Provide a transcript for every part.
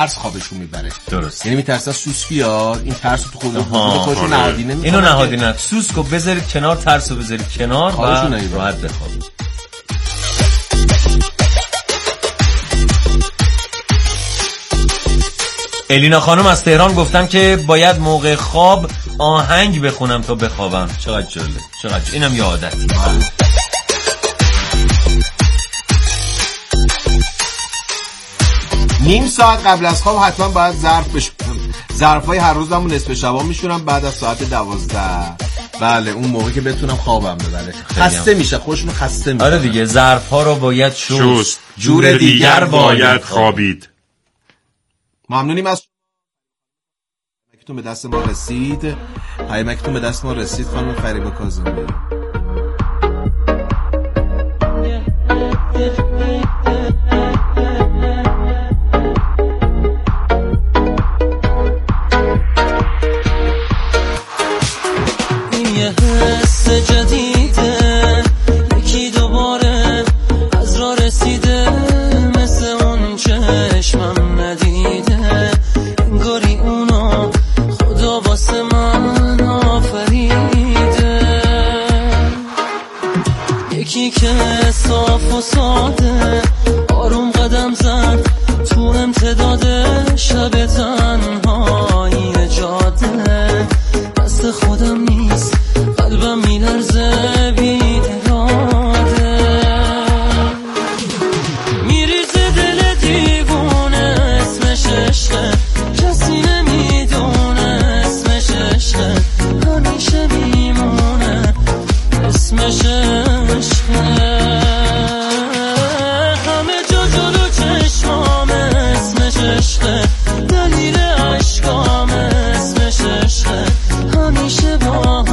ترس خوابشون میبره. درست. یعنی میترسن سوس بیاد، این ترس تو خودشون نهادینه میکنن. اینو نهادینه سوسکو بذارید کنار، ترسو بذارید کنار و راحت بخوابید. الینا خانم از تهران گفتن که باید موقع خواب آهنگ بخونم تا بخوابم. چقدر جالب، چقدر اینم یه عادتی. نیم ساعت قبل از خواب حتما باید ظرف بشورم. ظرفای هر روزمو نصف شبا میشورم بعد از ساعت 12. بله اون موقع که بتونم خوابم ببره. خسته میشه، خوشم خسته میشه. آره دیگه ظرف‌ها رو باید شست. جور دیگر باید خوابید. ممنونیم از پیامکتون به دست ما رسید. پیامکتون به دست ما رسید خانم فریبا کاظمی. جدیده یکی دوباره از راه رسیده، مثل اون چشمم ندیده، انگاری اونو خدا واسه من آفریده. یکی که صاف و ساده آروم قدم زد تو امتداد شب تنهایی جاده، دست خودم نیست قلبم میلرزه بی اراده، میریزه دل دیوونه اسمش عشقه، کسی نمیدونه اسمش عشقه، همیشه میمونه اسمش عشقه، همه جا جلو چشمام اسمش عشقه، دلیل عشقام اسمش عشقه، همیشه با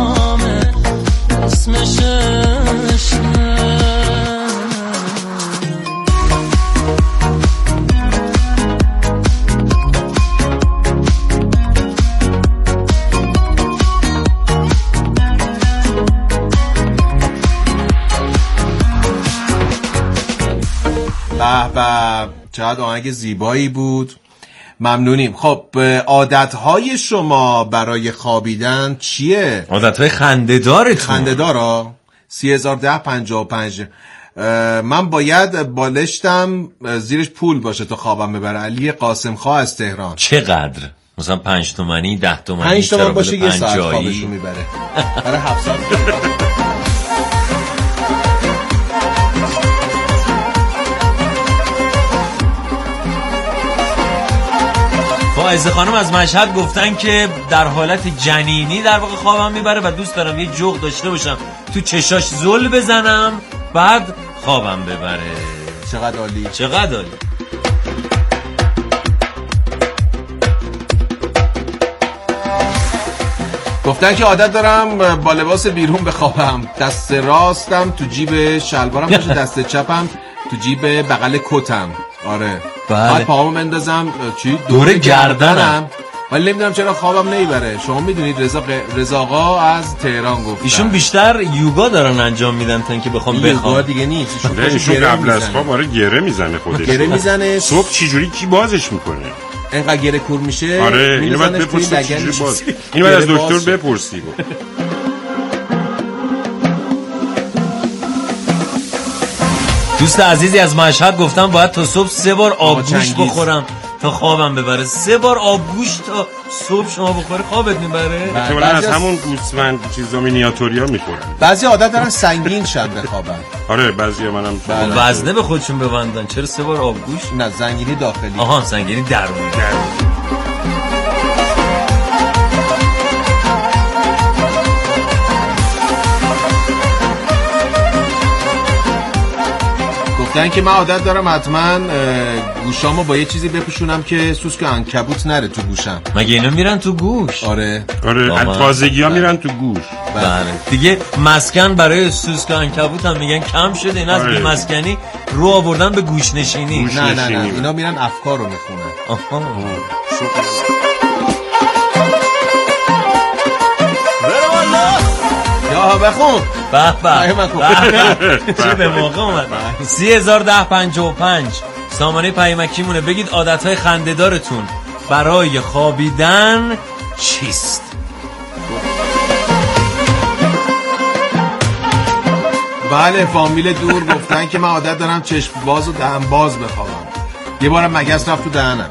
اسمش عشقه. به به چقدر آهنگ زیبایی بود. ممنونیم. خب عادتهای شما برای خوابیدن چیه؟ عادتهای خنده‌دارتون؟ خنده‌دارا 301055. من باید بالشتم زیرش پول باشه تا خوابم ببره. علی قاسم خواه از تهران. چقدر؟ مثلا 5 تومانی 10 تومانی 5 تومن باشه یه ساعت خوابشو میبره. برای 7 ساعت. فائزه خانم از مشهد گفتن که در حالت جنینی در واقع خوابم میبره و دوست دارم یه جغ داشته باشم تو چشاش زل بزنم بعد خوابم ببره. چقدر عالی، چقدر عالی. گفتن که عادت دارم با لباس بیرون بخوابم، دست راستم تو جیب شلوارم باشه، دست چپم تو جیب بغل کتم. آره بعد پاهامو بندازم چی دور گردنم، ولی نمیدونم چرا خوابم نمیبره. شما میدونید رضا آقا از تهران گفت ایشون بیشتر یوگا دارن انجام میدن تا اینکه بخوام بخوام. یوگا دیگه نیست، ایشون قبل از خواب آره گره میزنه خودش. گره میزنه صبح چجوری کی بازش میکنه؟ اینقدر گره کور میشه. آره اینو بعد بپرسی چجوری باز. اینو بعد از دکتر بپرسی. دوست عزیزی از مشهد گفتم باید تا صبح 3 بار آبگوشت بخورم تا خوابم ببره. 3 بار آبگوشت تا صبح شما بخوری خوابت میبره؟ احتمالاً از همون گوسفند چیزا مینیاتوریا میخورن. بعضی عادت دارن سنگین شب بخوابن. آره بعضیا منم وزنه به خودشون ببندن. چرا 3 بار آبگوشت؟ نه زنگینی داخلی. آها زنگینی درونی. گفتن که من عادت دارم حتما گوشامو با یه چیزی بپوشونم که سوسک عنکبوت نره تو گوشم. مگه اینا میرن تو گوش؟ آره تازگی‌ها میرن تو گوش. بله دیگه مسکن برای سوسک عنکبوت هم میگن کم شده. اینا از بی مسکنی رو آوردن به گوش نشینی. نه اینا میرن افکار رو میخونن. یا بخون به چه به موقع اومد. 301055 سامانه پیامکی مونه. بگید عادتهای خنده‌دارتون برای خوابیدن چیست؟ بله فامیل دور گفتن که من عادت دارم چشم باز و دهن باز بخوابم. یه بارم مگس رفت تو دهنم.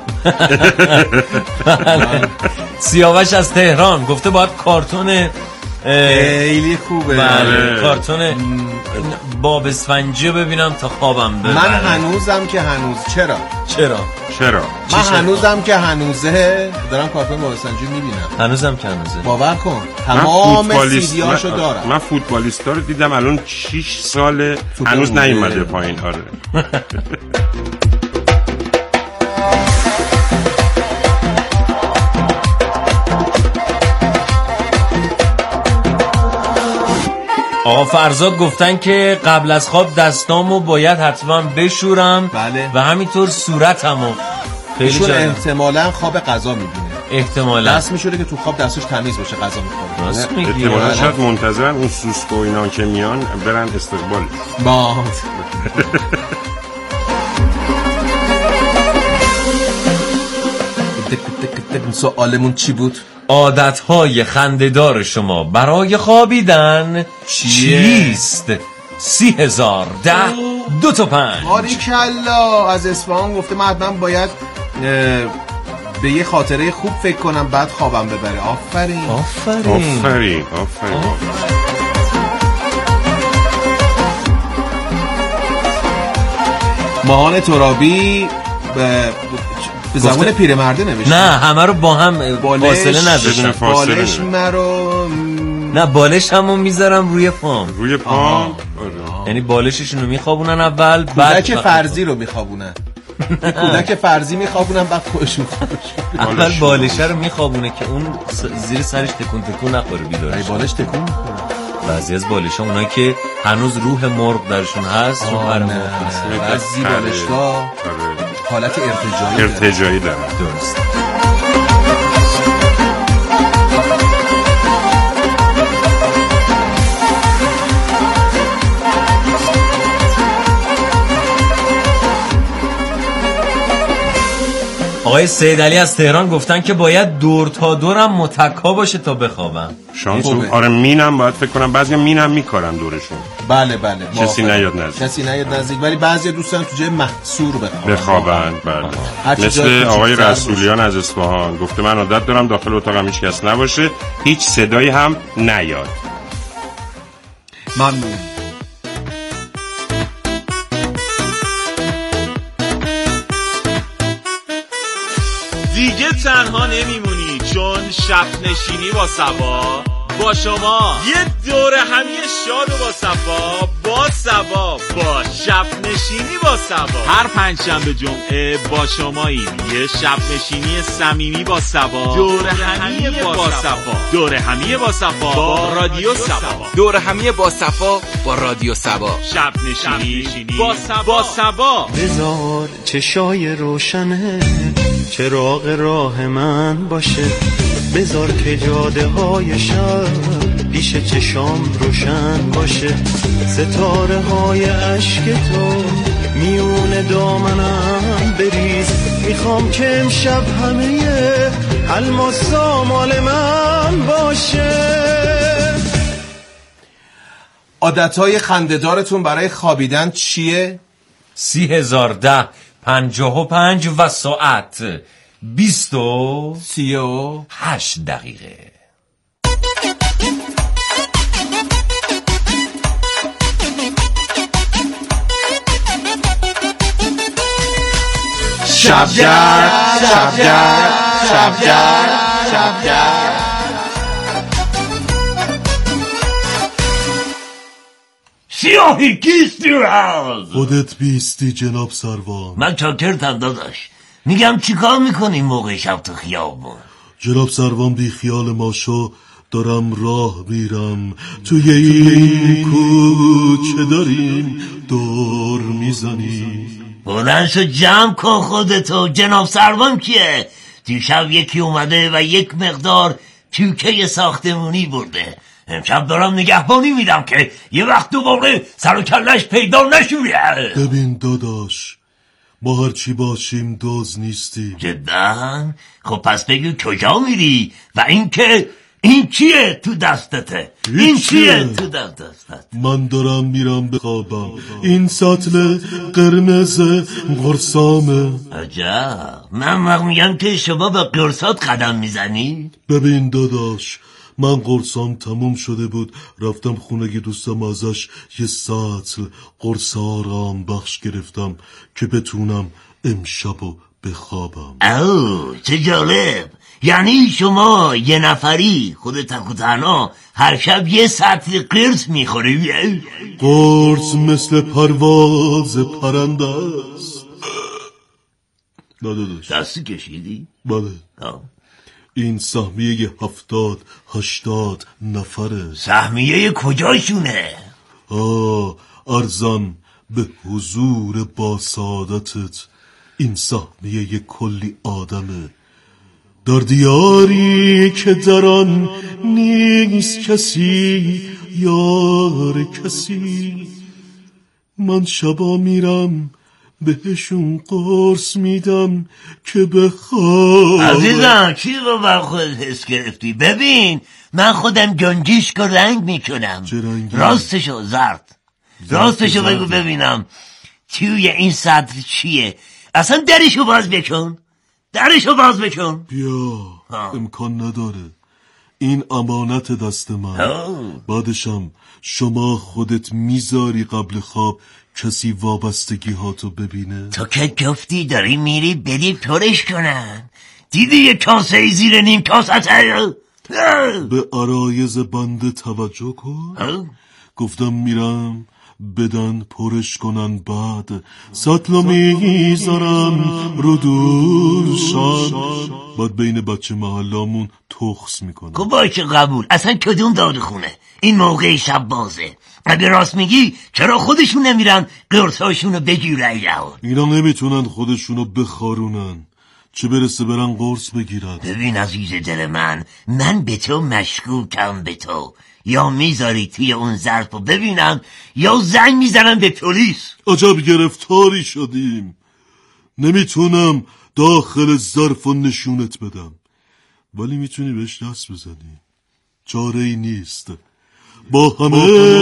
سیاوش از تهران گفته باید کارتون خیلی خوبه. بله کارتون باب اسفنجی ببینم تا خوابم ببره. من هنوزم که هنوز چرا من هنوزم که هنوزه دارم کارتون باب اسفنجی میبینم. هنوزم که هنوزه باور کن تمام سیدیاشو دارم. من فوتبالیستا رو دیدم الان 6 ساله هنوز نیومده پایین. آره آقا فرزاد گفتن که قبل از خواب دستامو باید حتما بشورم. بله. و همینطور صورتمو. ایشون احتمالاً خواب غذا میبینه. احتمالاً دست میشوره که تو خواب دستش تمیز باشه غذا میخوره. احتمالاً شاید منتظرن اون سوسکو اینا که میان برن استقبال. سوالمون چی بود؟ عادتهای خنده‌دار شما برای خوابیدن چیست؟ 30,010 2 تا 5. باریکلا از اصفهان گفته من حتما باید به یه خاطره خوب فکر کنم بعد خوابم ببره. آفرین. ماهان ترابی به زبان پیرمرده نوشته. نه همه رو با هم فاصله نذاشتم. بالش مرو نه بالش همو میذارم روی پام. یعنی بالششون رو میخوابونن اول بعد کودک فرضی رو میخوابونن. کودک فرضی میخوابونن بعد خودشون اول بالشه رو میخوابونه که اون زیر سرش تکون نخوره بیدارش. بالش تکون میخوره. بعضی از بالش‌ها اونایی که هنوز روح مرغ درشون هست رو بعضی بالش‌ها حالت ارتجاعی دارن. درست. آقای سید علی از تهران گفتن که باید دور تا دورم متکا باشه تا بخوابم. شانس آره مینم باید فکر کنم بعضیا مینم میکارن دورشون. بله کسی نیاد نزدیک ولی بعضیا دوستان تو جای محصور بخوابن. بله مثل آقای رسولیان از اصفهان گفته من عادت دارم داخل اتاقم هیچ کس نباشه هیچ صدایی هم نیاد. ممنون. دیگه تنها نمیمونی چون شب نشینی با صبا با شما یه دوره همی شاد و با صبا با شب نشینی با صبا هر پنجشنبه جمعه با شماییم. یه شب نشینی صمیمی با صبا دوره همی با صبا با رادیو صبا دوره همی با صبا با رادیو صبا شب نشینی با صبا بذار چشای روشنه چراغ راه من باشه بذار که جاده های شب پیش چشام روشن باشه ستاره های عشق تو میون دامنم بریز میخوام که امشب همه الماسا مال من باشه. عادتهای خنده‌دارتون برای خوابیدن چیه؟ 30,010 55 و ساعت 20:38 دقیقه. شبگرد سیاهی کیستی راز خودت بیستی جناب سروان. من چاکرتم داداش. میگم چیکار میکنی موقع شب تو خیابون؟ جناب سروان بی خیال ما شو دارم راه میرم توی این کوچه داریم دور میزنیم. بلند شو جمع کن خودتو. جناب سروان کیه؟ دیشب یکی اومده و یک مقدار تیوکه ساختمونی برده. امشب دارم نگهبانی میدم که یه وقت دوباره سر و کلش پیدا نشویه. ببین داداش ما هرچی باشیم دوز نیستیم. جدا؟ خب پس بگو کجا میری و این چیه تو دستته؟ این چیه تو دستت؟ من دارم میرم بخوابم. این سطل قرمز قرصامه. عجب. من وقت میگم که شما به قرصات قدم میزنی؟ ببین داداش، من قرصام تموم شده بود، رفتم خونه دوستم، ازش یه سطل قرص آرام بخش گرفتم که بتونم امشبو بخوابم. اوه چه جالب. یعنی شما یه نفری خودت تنها هر شب یه سطل قرص میخوری؟ قرص مثل پرواز پرنده است. نه داداش. دستی کشیدی؟ بله. این سهمیه 70-80 نفره. سهمیه کجاشونه؟ ارزم به حضور با سعادتت، این سهمیه کلی آدمه، در دیاری که در آن نیست کسی یار کسی. من شبا میرم بهشون قرص میدم که بخواب. عزیزم چی رو بر خودت حس گرفتی؟ ببین من خودم گنجیشک و رنگ میکنم. چه رنگی؟ راستشو زرد. راستشو بگو ببینم توی این سطل چیه؟ اصلا درشو باز بکن. درشو باز بکن. بیا. امکان نداره، این امانت دست من. بعدشم شما خودت میذاری قبل خواب کسی وابستگی هاتو ببینه؟ تو که گفتی داری میری بدی پرش کنن. دیدی یه کاسه زیر نیم کاسه به عرایز بنده توجه کن. گفتم میرم بدن پرش کنن، بعد سطلو میذارم رو دوشان، بعد بین بچه محلامون تخص میکنم. خب باشه قبول. اصلا کدوم داروخونه این موقع شب بازه؟ اگه راست میگی چرا خودشون نمیرن قرصاشونو بگیرن؟ اینا نمیتونن خودشونو بخارونن، چه برسه برن قرص بگیرن. ببین عزیز دل من به تو مشکوکم. به تو یا میذاری توی اون ظرفو ببینم یا زنگ میزنم به پلیس. عجب گرفتاری شدیم. نمیتونم داخل ظرفو نشونت بدم، ولی میتونی بهش دست بزنی. چاره ای نیست. با همه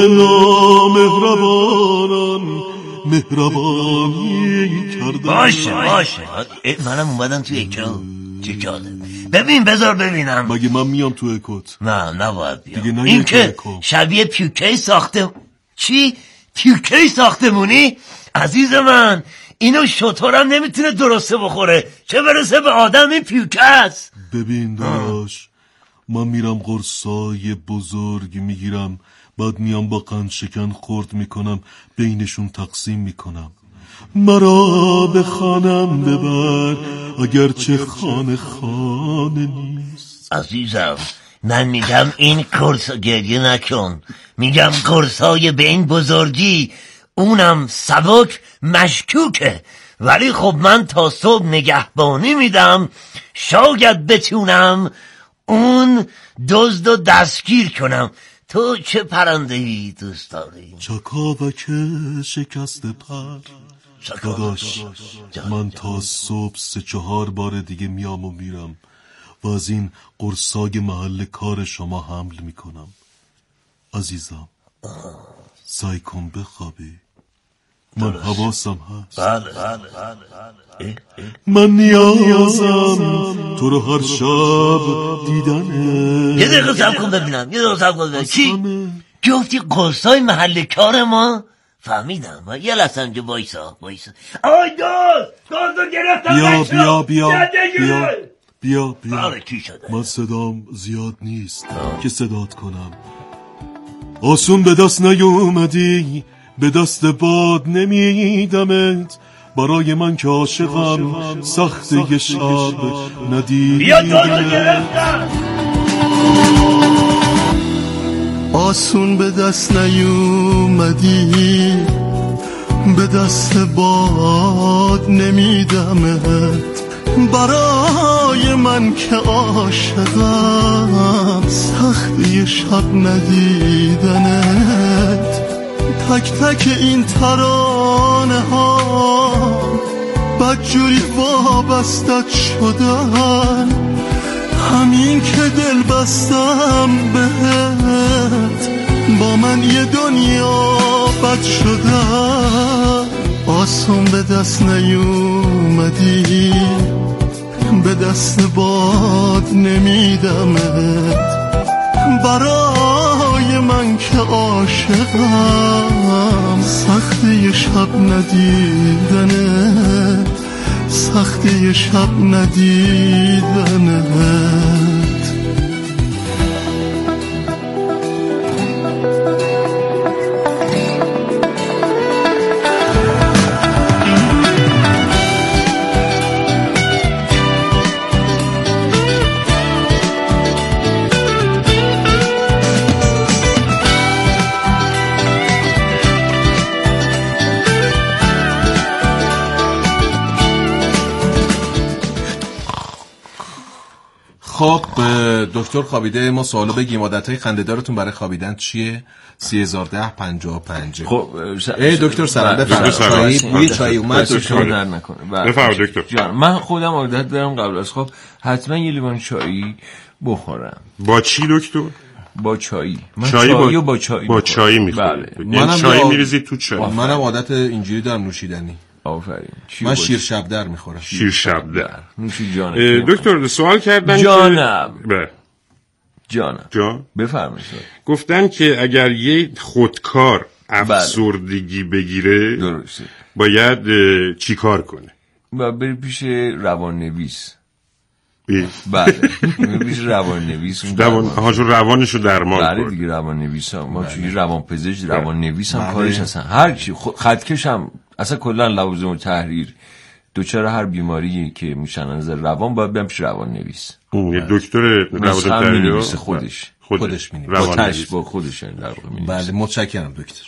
نامهربانان مهربانی کردم. باشه منم اومدم توی اکرام. چه جالب. ببین بذار ببینم. مگه من میام تو اکوت؟ نه نباید بیام. این که شبیه پیوکه چی؟ پیوکه ساختمونی؟ عزیز من اینو شطورم نمیتونه درسته بخوره، چه برسه به آدم این پیوکه است. ببین داش، من میرم قرصای بزرگ میگیرم، بعد میام با قند شکن خورد میکنم، بینشون تقسیم میکنم. مرا به خانم ببر اگرچه خانه نیست. عزیزم من میگم این قرص گریه نکن. میگم قرصای به این بزرگی اونم سبک مشکوکه، ولی خب من تا صبح نگهبانی میدم، شاید بتونم اون دزدو دستگیر کنم. تو چه پرنده‌ای دوست داری؟ چکاوک شکست پر. داداش من تا صبح 3-4 بار دیگه میام و میرم و از این قرصای محل کار شما حمل میکنم. عزیزم سعی کن بخوابی، من حواسم هست. بله. من نیازم تو رو هر شب دیدنه. یه دقیقه صبر کن ببینم. چی؟ گفتی قرصای محل کار ما؟ فهمیدم. یه لحظه اینجا وایسا. آی دوست گرفتم. بیا آره کی شده؟ من صدام زیاد نیست که صدات کنم. آسون به دست نیومدی، به دست باد نمیدمت، برای من که عاشقم سخت یه شب ندیدم. بیا دوست گرفتم. آسون به دست نیومدی، به دست باد نمیدمت، برای من که عاشقم سخت یه شب ندیدنت. تک تک این ترانه ها بدجوری وابستت شدم، همین که دل بستم بهت، با من یه دنیا بد شدم. آسون به دست نیومدی، به دست باد نمیدمت، برای من که عاشقم سخته یه شب ندیدنت، سخته یه شب ندیدنت. خب دکتر خوابیده، ما سوالو بگیم عادتهای خنده‌دارتون برای خوابیدن چیه؟ 3010-55. خب دکتر سلام بفرمایید. چای چای اومد دکتر در نکنه. بفرمایید دکتر جان، من خودم عادت دارم قبل از خواب حتما یه لیوان چایی بخورم. با چی دکتر؟ با چایی. من چایی با چایی با چایی میخورم. بله. چایی میریزید تو چای. منم عادت اینجوری دارم نوشیدنی. آفرین. من شیر شبدر میخورم. شیر شبدر. نوشی جانم. دکتر سوال کردن جانم. جان بفرمایید. گفتن که اگر یه خودکار افسردگی بگیره درسته باید چی کار کنه؟ باید بری پیش روان‌نویس. بله پیش روان‌نویس. روانشو درمان کنه. بله دیگه روان‌نویس هم ما چون روانپزشک روان‌نویس هم کارش هستن. هر کی خطکش هم اصلا کلا لوازم التحریر دوچار هر بیماری که میشن از روان باید بریم پیش روان‌نویس. یه دکتر لوازم التحریر خودش مینویسه با خودش در واقع مینویسه. بله متشکرم دکتر.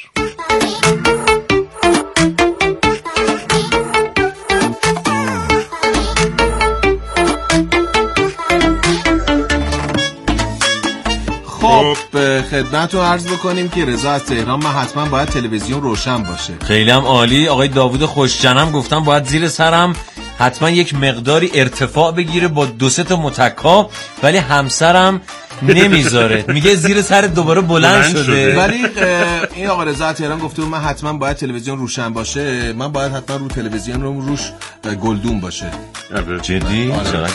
خب خدمتتون عرض بکنیم که رضا از تهران، من حتما باید تلویزیون روشن باشه. خیلی هم عالی. آقای داوود خوشجنم گفتم باید زیر سرم حتما یک مقداری ارتفاع بگیره با 2-3 تا متکا، ولی همسرم نمیذاره، میگه زیر سر دوباره بلند شده. ولی این آقا رضا تهران گفته من حتما باید تلویزیون روشن باشه، من باید حتما رو تلویزیون روش گلدون باشه. جدی؟ چقدر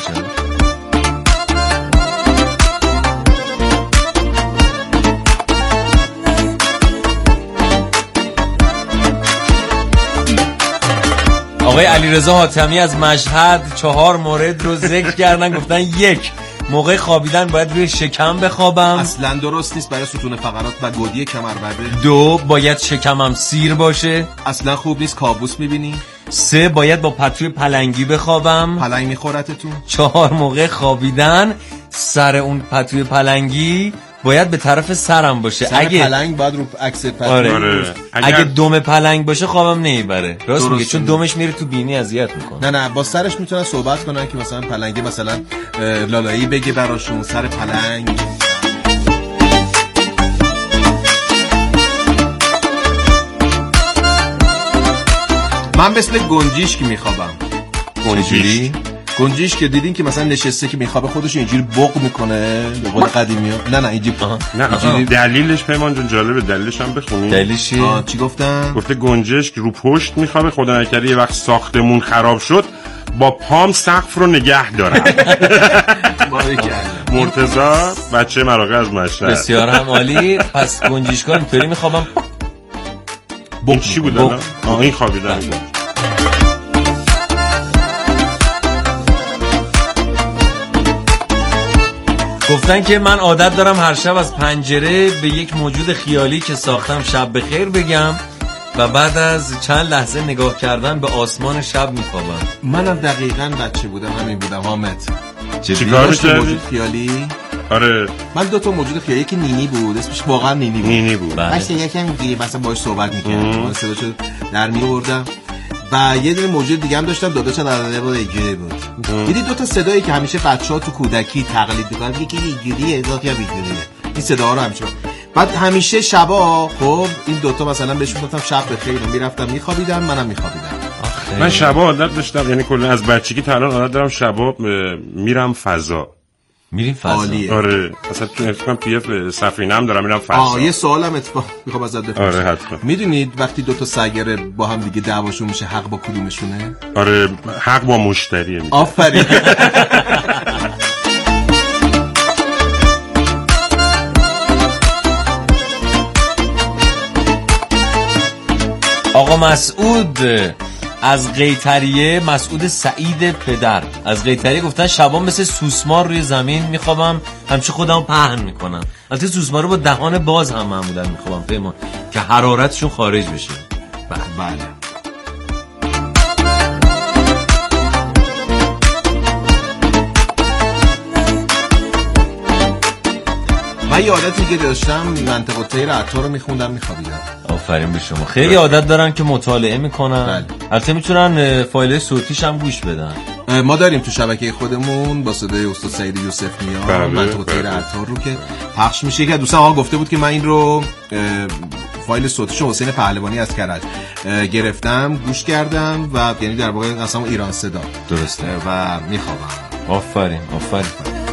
آقای علیرضا حاتمی از مشهد 4 مورد رو ذکر کردن. گفتن 1 موقع خوابیدن باید روی شکم بخوابم، اصلا درست نیست برای ستون فقرات و گودی کمربنده. 2 باید شکمم سیر باشه، اصلا خوب نیست، کابوس میبینی. 3 باید با پتوی پلنگی بخوابم، پلنگ میخورتتون. 4 موقع خوابیدن سر اون پتوی پلنگی باید به طرف سرم باشه. اگه پلنگ باید رو عکس پلنگ. آره. اگه دم پلنگ باشه خوابم نمیبره. راست میگه، چون دمش میره تو بینی اذیت میکنه. نه با سرش میتونن صحبت کنن که مثلا پلنگی مثلا لالایی بگه براشون سر پلنگ. من مثل گنجیش که میخوابم. گنجیش که دیدین که مثلا نشسته که میخوابه خودش اینجوری بغ میکنه به قول قدیمی‌ها. نه اینجوری. دلیلش پیمان جون جالبه، دلیلش هم بخونی. دلیلش چی گفتن؟ گفته گنجش که رو پشت میخوابه، خدا نکرده یه وقت ساختمون خراب شد با پام سقف رو نگه دارم. مرتضی بچه مراغه از مشهد. بسیار هم عالی. پس گنجیشکار اینطوری میخوابم. چی بود الان؟ این خوابیدن. گفتن که من عادت دارم هر شب از پنجره به یک موجود خیالی که ساختم شب بخیر بگم و بعد از چند لحظه نگاه کردن به آسمان شب میخوابم. منم دقیقاً بچه بودم همین بودم. حامد چیکار می‌کردی؟ موجود خیالی؟ آره من 2 تا موجود خیالی، یکی نینی بود، اسمش واقعا نینی بود. بله. یکم اینجوری مثلا باهاش صحبت می‌کردم، من صداشو در می‌آوردم. و یه دونه موجود دیگه هم داشتم، داداشم داده بود اینجوری بود. دیدی 2 تا صدایی که همیشه بچه‌ها تو کودکی تقلید می‌کنن، یکی اینجوریه ذات یا اینجوریه، این صداها رو همیشه. بعد همیشه شبا خب این 2 تا مثلا بهش میگفتم شب بخیر، میرفتم میخوابیدم، منم میخوابیدم. من شبا عادت داشتم، یعنی کلا از بچگی تا الان عادت دارم شبا میرم فضا. میریم فضا؟ آره اصلا تو اتفاقا پی اف سفینه هم دارم میرم فضا. یه سوالم اتفاق میخوام ازت بپرسم. آره حتما. میدونید وقتی دو تا سیاره با هم دیگه دعواشون میشه حق با کدومشونه؟ آره حق با مشتریه. آفرین. آقا مسعود از قیطریه، مسعود سعید پدر از قیطریه گفتن شبا مثل سوسمار روی زمین میخوابم، همچه خودم پهن میکنم. البته سوسمار رو با دهان باز هم معمولا میخوابم پیمان که حرارتشون خارج بشه. بله. من یه عادتی که داشتم منطقه طیر عطار رو میخوندم میخوابیدم. آفرین به شما. خیلی عادت دارن که مطالعه میکنن. البته میتونن فایل صوتیش هم گوش بدن. ما داریم تو شبکه خودمون با صدای استاد سعید یوسف میاد منطقه طیر عطار رو که پخش میشه. که دوستان ها گفته بود که من این رو فایل صوتیشو حسین پهلوانی از کرج گرفتم گوش کردم و یعنی در واقع اصلا ایران صدا درسته و میخوابم. آفرین آفرین.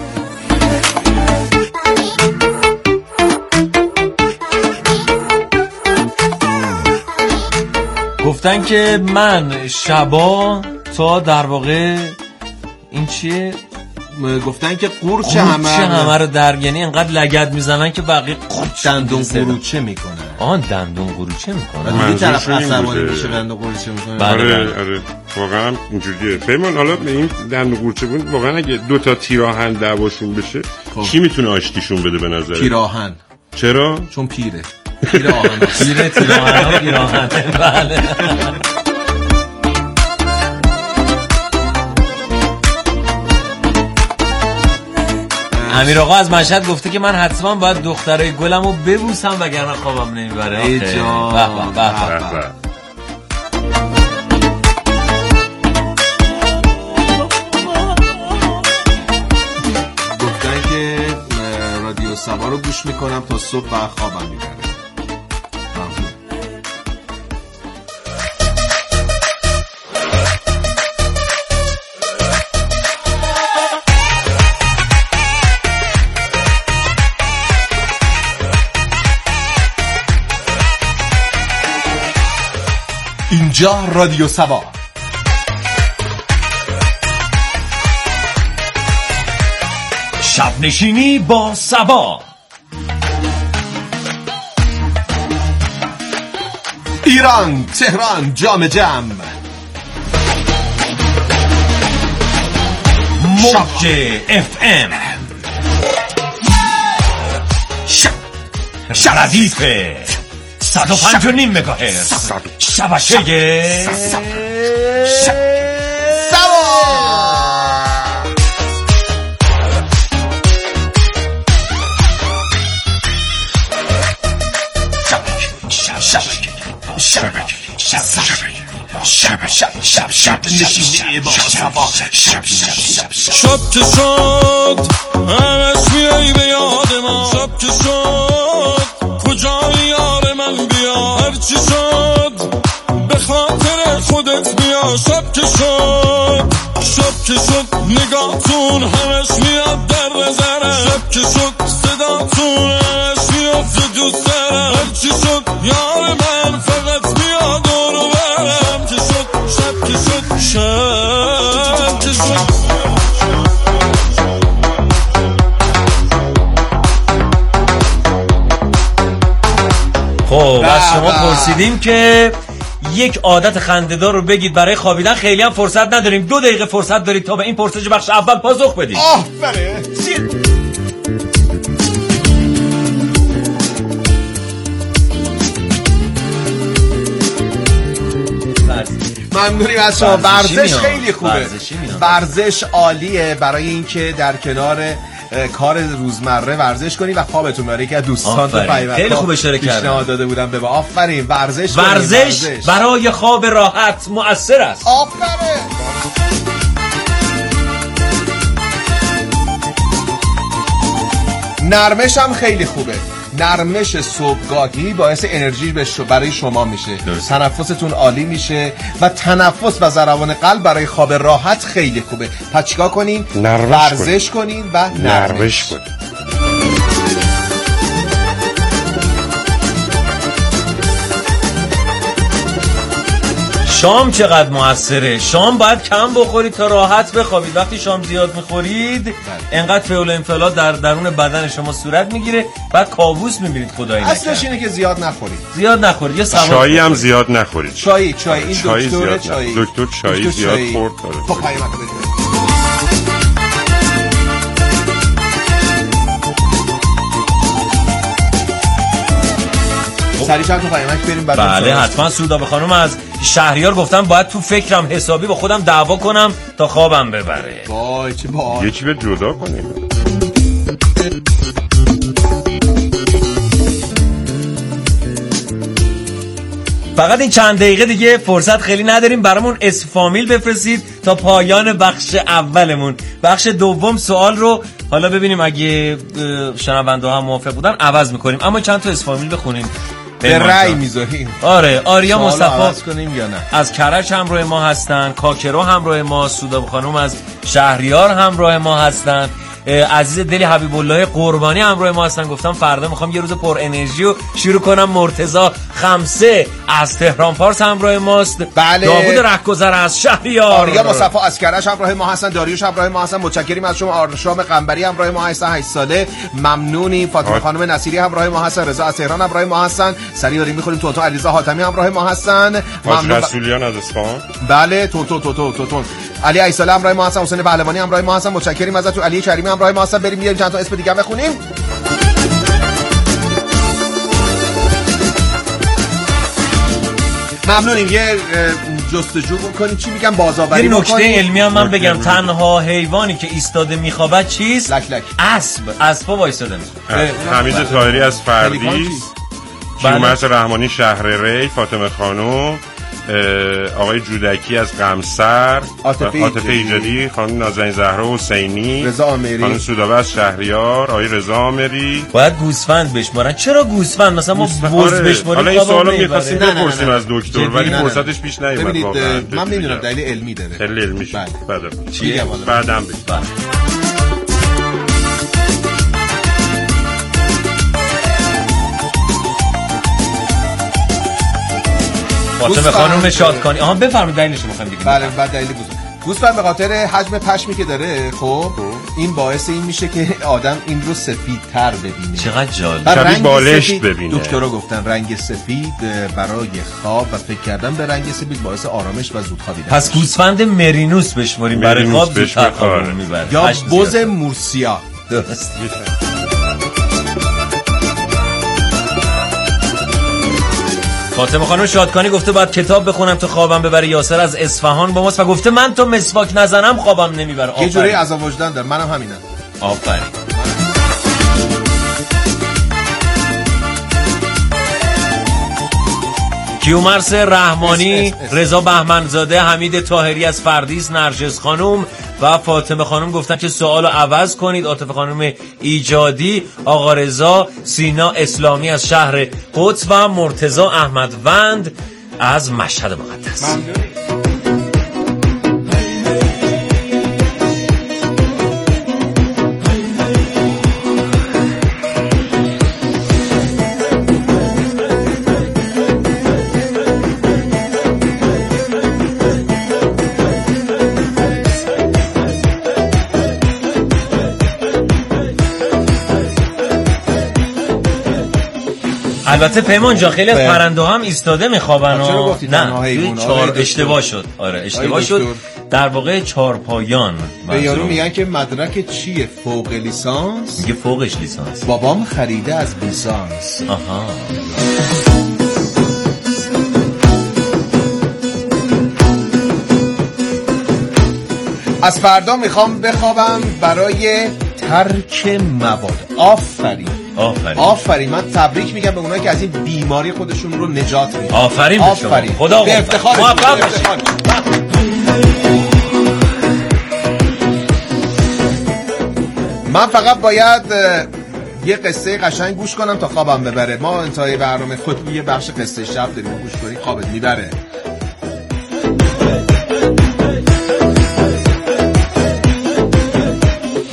گفتن که من شبا تا در واقع این چیه؟ گفتن که قورچه همه رو در، یعنی انقدر لگد میزنن که بقیه دندون قروچه میکنن. دندون قروچه میکنن. این طرف عصبانی میشه دندون قروچه میکنن. آره واقعا اینجوریه. پیمان حالا این دندون قروچه بود واقعا اگه دو تا تیراهن دعواشون بشه کی میتونه آشتیشون بده به نظر؟ پیراهن. چرا؟ چون پیره. پیراهن. پیراهن. بله. امیر آقا از مشهد گفته که من حتما باید دخترای گلمو ببوسم وگرنه خوابم نمیبره. ای جان. به. گفتن که رادیو سبا رو گوش میکنم تا صبح و خوابم میبره. اینجا رادیو سبا. شب نشینی با سبا. ایران، تهران، جام جم. موج FM. ردیف 105.5 مگاهرتز. شبکه شب که شد همش میایی به یاد من. شب که شد کجایی یار من بیا. هرچی شد به خاطر خودت بیا. شب که شد نگاهتون همش میاد در نظرم. شب که شد صداتون همش میاد دوست دارم. هرچی شد یار من فقط بیا دور و برم. شب که شد خب از شما پرسیدیم که یک عادت خنده‌دار رو بگید برای خوابیدن. خیلی هم فرصت نداریم، 2 دقیقه فرصت دارید تا به این پرسش بخش اول پاسخ بدید. ممنونیم از شما. ورزش خیلی خوبه. ورزش عالیه برای اینکه در کنار کار روزمره ورزش کنی و خوابتون میاره. یکی از دوستان تو خیلی خوب اشاره کردن، پیشنهاد داده بودم به آفرین ورزش برای خواب راحت مؤثر است. آفرین. نرمش هم خیلی خوبه. نرمش صبحگاهی باعث انرژی برای شما میشه. تنفستون عالی میشه و تنفس و ضربان قلب برای خواب راحت خیلی خوبه. پس چیکار کنین؟ ورزش کنین و نرمش کنین. شام چقدر موثره. شام باید کم بخورید تا راحت بخوابید. وقتی شام زیاد میخورید انقدر فعل و انفعالات در درون بدن شما صورت میگیره، بعد کابوس میبینید. خدایی نکنه. اصلش اینه که زیاد نخورید. زیاد نخورید. یا چای هم زیاد نخورید. چای این دکتر چای. دکتر چای زیاد خورد. خب پیامک بدید. سریع چند تا پیامک بریم بعد. بله حتما. سودابه خانم از شهریار گفتم باید تو فکرم حسابی با خودم دعوا کنم تا خوابم ببره. وای چه باحال. یکی به جدا کنیم. فقط این چند دقیقه دیگه فرصت خیلی نداریم، برامون اسم فامیل بفرستید تا پایان بخش اولمون. بخش دوم سوال رو حالا ببینیم اگه شنونده هم موافق بودن عوض میکنیم، اما چند تا اسم فامیل بخونیم به رأی میذاریم. آره آریا مصطفی کنیم یا نه. از کرج همراه ما هستن، کاکرو همراه ما، سودابه خانم از شهریار همراه ما هستن، عزیز دلی حبیب الله قربانی همراه ما هستن. گفتم فردا میخوام یه روز پر انرژی رو شروع کنم. مرتضی خمسه از تهران پارس همراه ماست. بله. داوود رهگذر از شهریار. آریا مصطفی از کرج همراه ما هستن. داریوش همراه ما هستن. متشکریم از شما. آرشام قنبری همراه ما هستن 8 ساله. ممنونی. فاطمه خانم نصیری همراه ما هستن. رضا از تهران همراه ما هستن. سریع داریم میخوریم. توتو علیرضا حاتمی همراه ما هستن. ممنون. رسولیان از اصفهان. بله توتو علی ایساله همراه ما هستن. حسین پهلوانی همراه ما هستن. متشکریم ازتون. علی کریمی همراه ما هستن. بریم چند تا اسم دیگه بخونیم. ممنونیم. یه جستجو بکنیم. چی میگم؟ بازآوری بکنیم. یه نکته علمی هم من بگم. تنها حیوانی که ایستاده میخوابد چیست؟ لک. اسب وایساده میخوابه. حمید طاهری از فردیس، کیومرث رحمانی شهر ری، فاطمه خانم، آقای جودکی از قمصر، عاطفه ایجادی، خانم نازنین زهرا حسینی، رضا آمری، خانم سودابه از شهریار، آقای رضا آمری. باید گوسفند بشمارن. چرا گوسفند؟ مثلا ما بز بشماریم. حالا این سوالو می‌خواستیم بپرسیم از دکتر ولی فرصتش پیش نیومد. ببینید من نمیدونم دلیل علمی داره. دلیل علمیش بعد چیه؟ بعدم بگید. فاطمه خانم شادکانی. بفرمایید دلیلش می‌خوام بگید. بله بعد دلیل گوسفند به خاطر حجم پشمی که داره. خب این باعث این میشه که آدم این رو سفیدتر ببینه. چقدر جالب. شبیه بالشت ببینه. دکترها گفتن رنگ سفید برای خواب و فکر کردن به رنگ سفید باعث آرامش و زود خوابیدن. پس گوسفند مرینوس بشماریم برای خواب زودتر خواب میبره. یا بز مورسیا. درست. فاطمه خانم شادکانی گفته باید کتاب بخونم تا خوابم ببره. یاسر از اصفهان با ماست و گفته من تا مسواک نزنم خوابم نمیبره. یه جوری عذاب وجدان داره. منم همینم. آفرین. کیومرث رحمانی، رضا بهمنزاده، حمید طاهری از فردیس، نرجس خانم و فاطمه خانم گفتن که سوالو عوض کنید. عاطفه خانم ایجادی، آقا رضا، سینا اسلامی از شهر قدس و مرتضی احمدوند از مشهد مقدس. البته پیمان جا خیلی از پرنده هم ایستاده میخوابن. نه اشتباه شد. آره اشتباه شد. در واقع چارپایان. به یارو میگن که مدرک چیه؟ فوق لیسانس. میگه فوقش لیسانس. بابام خریده از لیسانس. آها. از فردا میخوام بخوابم برای ترک مواد. آفرین. من تبریک میگم به اونایی که از این بیماری خودشون رو نجات میدن. آفرین به شما. خدا به افتخار موفق باشید. من فقط باید یه قصه قشنگ گوش کنم تا خوابم ببره. ما انتهای برنامه خود یه بخش قصه شب داریم، گوش کنی خوابت میبره.